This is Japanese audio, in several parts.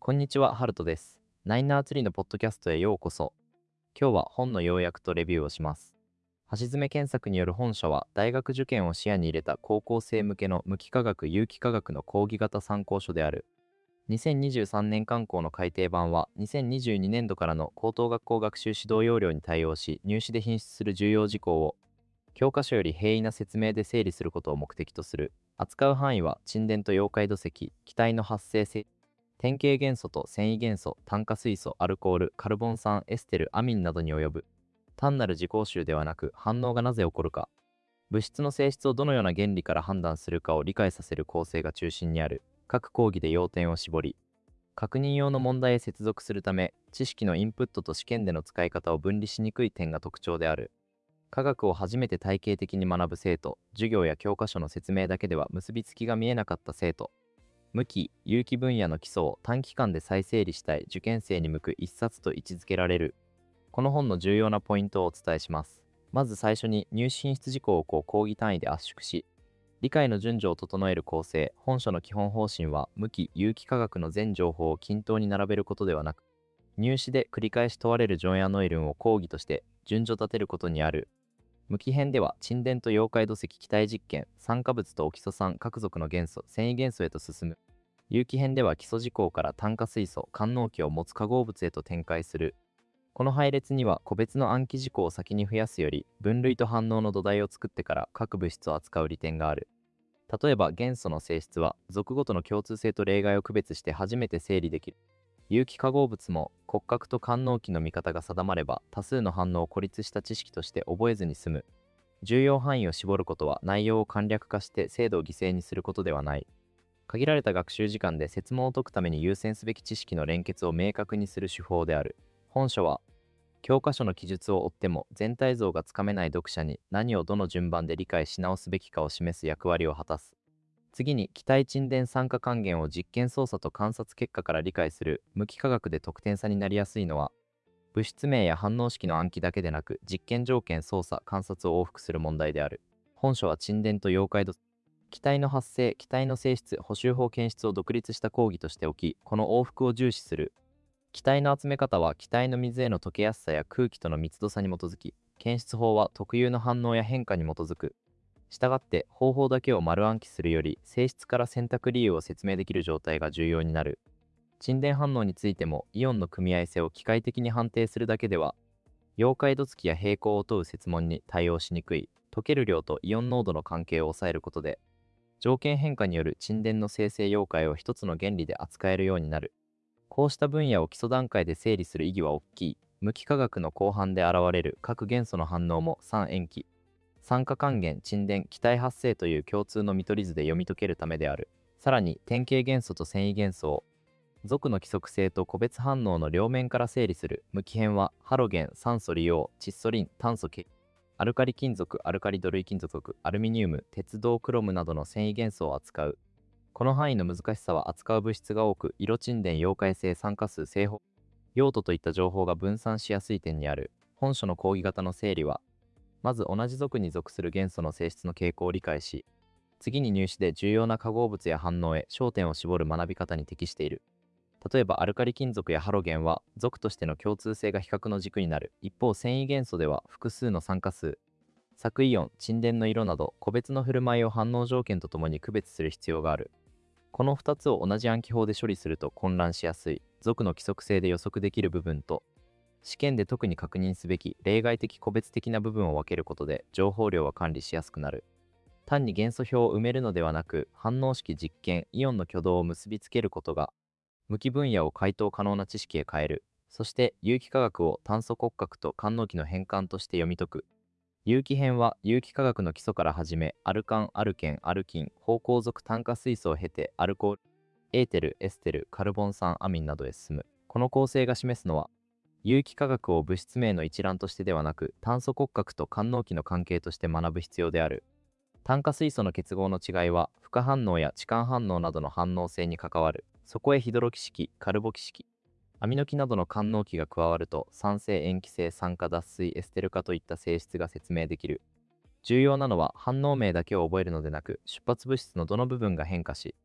こんにちは、ハルトです。ナイナーツリーのポッドキャストへようこそ。今日は本の要約とレビューをします。橋詰検索による本書は、大学受験を視野に入れた高校生向けの無機化学・有機化学の講義型参考書である。2023年刊行の改訂版は、2022年度からの高等学校学習指導要領に対応し、入試で品質する重要事項を、教科書より平易な説明で整理することを目的とする。扱う範囲は、沈殿と溶解土石、気体の発生性、典型元素と繊維元素、炭化水素、アルコール、カルボン酸、エステル、アミンなどに及ぶ。単なる自己集ではなく、反応がなぜ起こるか、物質の性質をどのような原理から判断するかを理解させる構成が中心にある。各講義で要点を絞り、確認用の問題へ接続するため、知識のインプットと試験での使い方を分離しにくい点が特徴である。科学を初めて体系的に学ぶ生徒、授業や教科書の説明だけでは結びつきが見えなかった生徒、無機・有機分野の基礎を短期間で再整理したい受験生に向く一冊と位置づけられる。この本の重要なポイントをお伝えします。まず最初に入試品質事項を講義単位で圧縮し、理解の順序を整える構成。本書の基本方針は、無機・有機化学の全情報を均等に並べることではなく、入試で繰り返し問われるジョンやノイルンを講義として順序立てることにある。無機編では、沈殿と溶解土石気体実験、酸化物とオキソ酸各属の元素、繊維元素へと進む。有機編では基礎事項から炭化水素、官能基を持つ化合物へと展開する。この配列には個別の暗記事項を先に増やすより、分類と反応の土台を作ってから各物質を扱う利点がある。例えば元素の性質は、属ごとの共通性と例外を区別して初めて整理できる。有機化合物も骨格と官能基の見方が定まれば、多数の反応を孤立した知識として覚えずに済む。重要範囲を絞ることは、内容を簡略化して精度を犠牲にすることではない。限られた学習時間で設問を解くために優先すべき知識の連結を明確にする手法である。本書は、教科書の記述を追っても全体像がつかめない読者に何をどの順番で理解し直すべきかを示す役割を果たす。次に、気体沈殿酸化還元を実験操作と観察結果から理解する。無機化学で得点差になりやすいのは、物質名や反応式の暗記だけでなく、実験条件操作観察を往復する問題である。本書は沈殿と溶解度、気体の発生、気体の性質、補修法検出を独立した講義としておき、この往復を重視する。気体の集め方は、気体の水への溶けやすさや空気との密度差に基づき、検出法は特有の反応や変化に基づく。したがって、方法だけを丸暗記するより、性質から選択理由を説明できる状態が重要になる。沈殿反応についても、イオンの組み合わせを機械的に判定するだけでは、溶解度付きや平行を問う設問に対応しにくい。溶ける量とイオン濃度の関係を抑えることで、条件変化による沈殿の生成溶解を一つの原理で扱えるようになる。こうした分野を基礎段階で整理する意義は大きい。無機化学の後半で現れる各元素の反応も酸塩基、酸化還元、沈殿、気体発生という共通の見取り図で読み解けるためである。さらに、典型元素と繊維元素を属の規則性と個別反応の両面から整理する。無機編は、ハロゲン、酸素利用、窒素リン、炭素系、アルカリ金属、アルカリ土類金属、アルミニウム、鉄銅クロムなどの繊維元素を扱う。この範囲の難しさは、扱う物質が多く、色沈殿、溶解性、酸化数、製法、用途といった情報が分散しやすい点にある。本書の講義型の整理は、まず同じ属に属する元素の性質の傾向を理解し、次に入試で重要な化合物や反応へ焦点を絞る学び方に適している。例えばアルカリ金属やハロゲンは属としての共通性が比較の軸になる。一方繊維元素では複数の酸化数、索イオン、沈殿の色など個別の振る舞いを反応条件とともに区別する必要がある。この2つを同じ暗記法で処理すると混乱しやすい。属の規則性で予測できる部分と、試験で特に確認すべき例外的個別的な部分を分けることで情報量は管理しやすくなる。単に元素表を埋めるのではなく、反応式実験、イオンの挙動を結びつけることが無機分野を回答可能な知識へ変える。そして有機化学を炭素骨格と官能基の変換として読み解く。有機編は有機化学の基礎から始め、アルカン、アルケン、アルキン、芳香属炭化水素を経てアルコール、エーテル、エステル、カルボン酸、アミンなどへ進む。この構成が示すのは、有機化学を物質名の一覧としてではなく、炭素骨格と官能基の関係として学ぶ必要である。炭化水素の結合の違いは、負荷反応や置換反応などの反応性に関わる。そこへヒドロ基式、カルボ基式、アミノ基などの官能基が加わると、酸性、塩基性、酸化脱水、エステル化といった性質が説明できる。重要なのは、反応名だけを覚えるのでなく、出発物質のどの部分が変化し、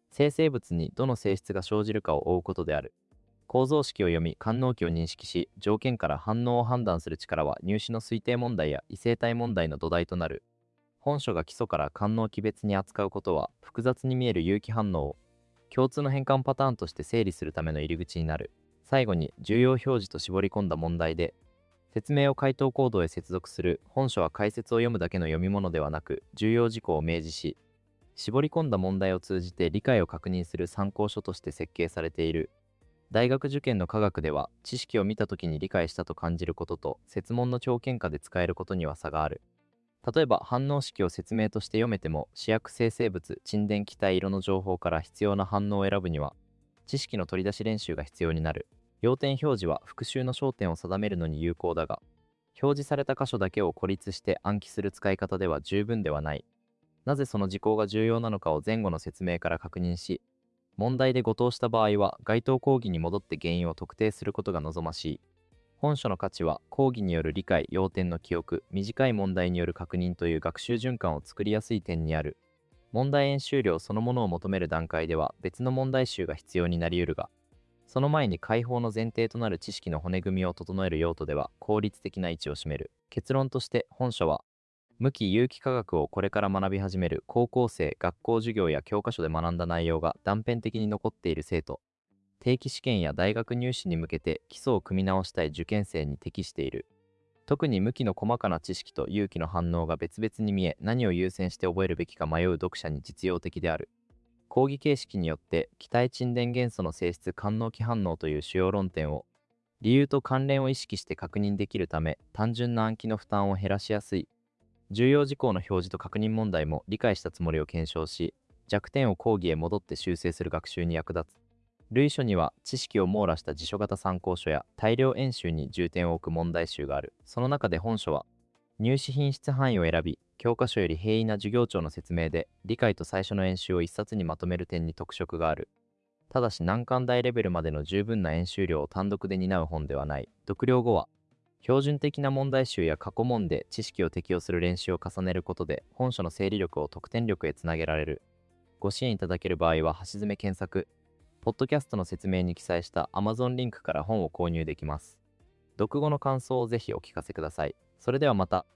生成物にどの性質が生じるかを追うことである。構造式を読み、官能器を認識し、条件から反応を判断する力は入試の推定問題や異性体問題の土台となる。本書が基礎から官能器別に扱うことは、複雑に見える有機反応を共通の変換パターンとして整理するための入り口になる。最後に、重要表示と絞り込んだ問題で、説明を回答コードへ接続する。本書は解説を読むだけの読み物ではなく、重要事項を明示し、絞り込んだ問題を通じて理解を確認する参考書として設計されている。大学受験の科学では、知識を見たときに理解したと感じることと、設問の条件下で使えることには差がある。例えば、反応式を説明として読めても、試薬生成物、沈殿気体色の情報から必要な反応を選ぶには、知識の取り出し練習が必要になる。要点表示は復習の焦点を定めるのに有効だが、表示された箇所だけを孤立して暗記する使い方では十分ではない。なぜその事項が重要なのかを前後の説明から確認し、問題で誤答した場合は該当講義に戻って原因を特定することが望ましい。本書の価値は講義による理解、要点の記憶、短い問題による確認という学習循環を作りやすい点にある。問題演習量そのものを求める段階では別の問題集が必要になり得るが、その前に解放の前提となる知識の骨組みを整える用途では効率的な位置を占める。結論として本書は、無機有機化学をこれから学び始める高校生、学校授業や教科書で学んだ内容が断片的に残っている生徒、定期試験や大学入試に向けて基礎を組み直したい受験生に適している。特に無機の細かな知識と有機の反応が別々に見え、何を優先して覚えるべきか迷う読者に実用的である。講義形式によって気体沈殿元素の性質官能基反応という主要論点を理由と関連を意識して確認できるため、単純な暗記の負担を減らしやすい。重要事項の表示と確認問題も理解したつもりを検証し、弱点を講義へ戻って修正する学習に役立つ。類書には知識を網羅した辞書型参考書や大量演習に重点を置く問題集がある。その中で本書は、入試品質範囲を選び、教科書より平易な授業長の説明で理解と最初の演習を一冊にまとめる点に特色がある。ただし難関大レベルまでの十分な演習量を単独で担う本ではない。読了後は、標準的な問題集や過去問で知識を適用する練習を重ねることで本書の整理力を得点力へつなげられる。ご支援いただける場合は橋詰検索、ポッドキャストの説明に記載した Amazon リンクから本を購入できます。読後の感想をぜひお聞かせください。それではまた。